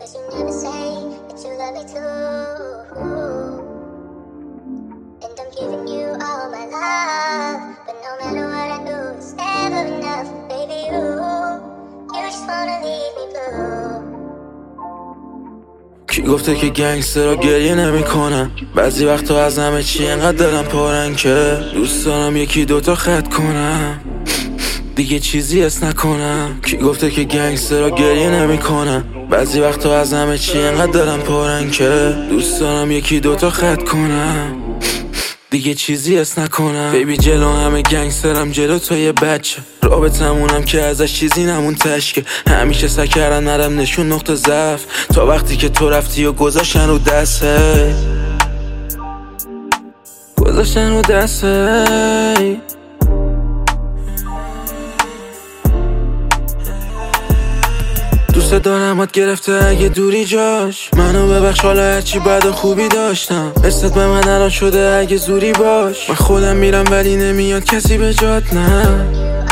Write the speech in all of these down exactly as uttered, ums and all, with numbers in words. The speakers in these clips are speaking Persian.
Guess you never say that you love me too. And I'm giving you all my love, but no matter what I do, it's never enough. Baby, you, you just wanna leave me blue. کی گفته که گنگسترها گریه نمی کنن؟ بعضی وقتا از همه چی انقدر دلم پرن که دوست دارم یکی دوتا خط کنم، دیگه چیزی اس نکنم. کی گفته که گنگسترها گریه نمی کنن؟ بعضی وقتا از همه چی انقدر دلم پرن که دوست دارم یکی دوتا خط کنم، دیگه چیزی اس نکنم. بیبی جلو همه گنگسترم، جلو تو یه بچه رابطمونم که ازش چیزی نمون تشکه. همیشه سعی کردن نرم نشون نقطه ضعف، تا وقتی که تو رفتی و گذاشتن رو دسته، گذاشتن رو دسته. دوست دارمت گرفته اگه دوری جاش، منو ببخش حالا هرچی بد و خوبی داشتم. حست به من الان شده اگه زوری باش، من خودم میرم ولی نمیاد کسی به جات. نه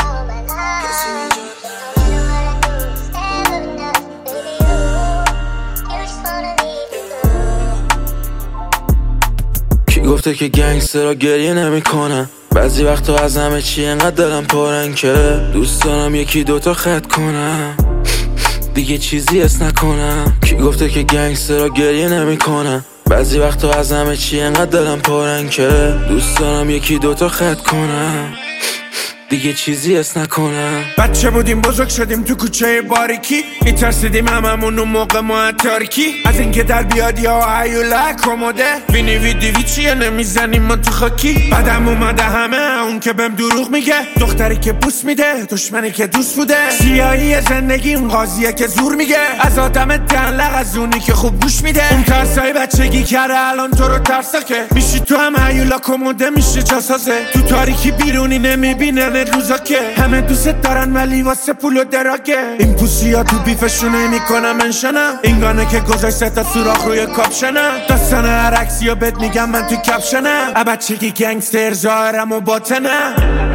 کی گفته که گنگسترها گریه نمی کنن؟ بعضی وقتا از همه چی انقدر دلم پرن که دوست دارم یکی دوتا خط کنم، دیگه چیزی اس نکنم. کی گفته که گنگسترها گریه نمی کنن؟ بعضی وقتا از همه چی انقدر دلم پرن که دوست دارم یکی دوتا خط کنم، دیگه چیزی اس نکنم. بچه بودیم بزرگ شدیم تو کوچه باریکی، میترسیدیم هممون اون موقع ما تاریکی، از اینکه در بیاد یا هیولا کموده وینی ویدیوی چیه نمیزنیم ما تو خاکی. بعدم اومده همه اون که بهم دروغ میگه، دختری که بوس میده دشمنی که دوست بوده، سیاهی زندگی اون قاضیه که زور میگه، از آدم دنلق از اونی که خوب گوش میده. اون ترسای بچگی کرده الان تو رو ترساکه، میشی تو هم هیولا کموده میشه جاسازه، تو تاریکی بیرونی نمیبینه روزا که همه دوست دارن ولی واسه پول و دراگه. این پوسی ها تو بیفشون نمیکنم منشنم، این گانه که گذاشت تا سوراخ روی کاپشنم، داستان هر عکسی ها بهت میگم من تو کپشنم، بچگی گنگستر ظاهرم و باطنم.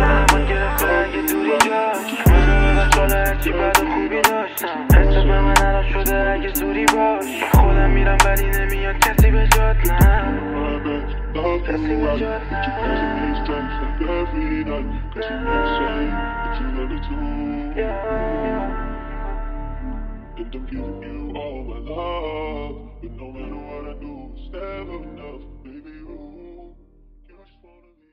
خودم میرم ولی نمیاد کسی به جات. نه کسی به جات. Every night, 'cause you never say that you love me too. And I'm giving you all my love, but no matter what I do, it's never enough, baby. You, you just wanna